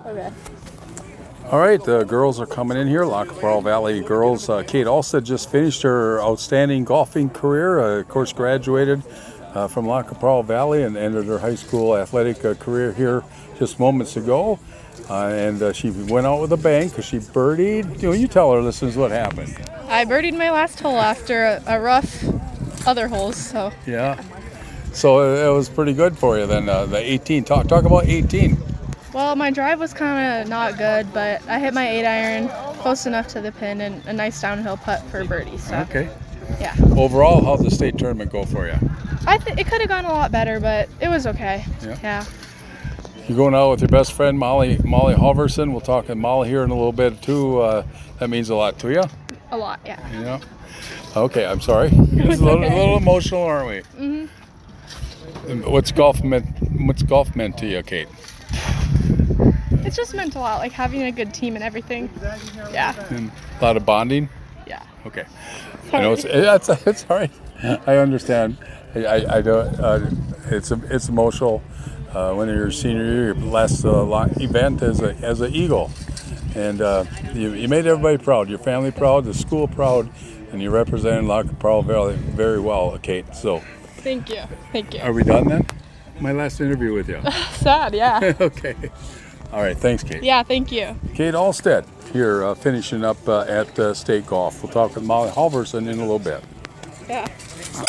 Okay. All right, the girls are coming in here. La Capral Valley girls. Kate Alstead just finished her outstanding golfing career. Of course, graduated from La Capral Valley and ended her high school athletic career here just moments ago. And she went out with a bang because she birdied. You tell our listeners what happened. I birdied my last hole after a rough other holes, so. Yeah. So it was pretty good for you then. The 18. Talk about 18. Well, my drive was kind of not good, but I hit my 8-iron close enough to the pin and a nice downhill putt for birdie. So. Okay. Yeah. Overall, how'd the state tournament go for you? It could have gone a lot better, but it was okay. Yeah. You're going out with your best friend, Molly Halverson. We'll talk to Molly here in a little bit, too. That means a lot to you? A lot, yeah. Yeah. Okay, I'm sorry. It's a little emotional, aren't we? Mm-hmm. What's golf meant to you, Kate? It's just meant a lot, like having a good team and everything. Yeah. And a lot of bonding? Yeah. Okay. Sorry. I know it's all right. I understand. I don't. It's emotional. When you're a senior year, your last event as an Eagle, and you made everybody proud. Your family proud, the school proud, and you represented La Capral Valley very well, Kate. So. Thank you. Are we done then? My last interview with you. Sad, yeah. Okay. All right. Thanks, Kate. Yeah, thank you. Kate Alstead here finishing up at State Golf. We'll talk with Molly Halverson in a little bit. Yeah.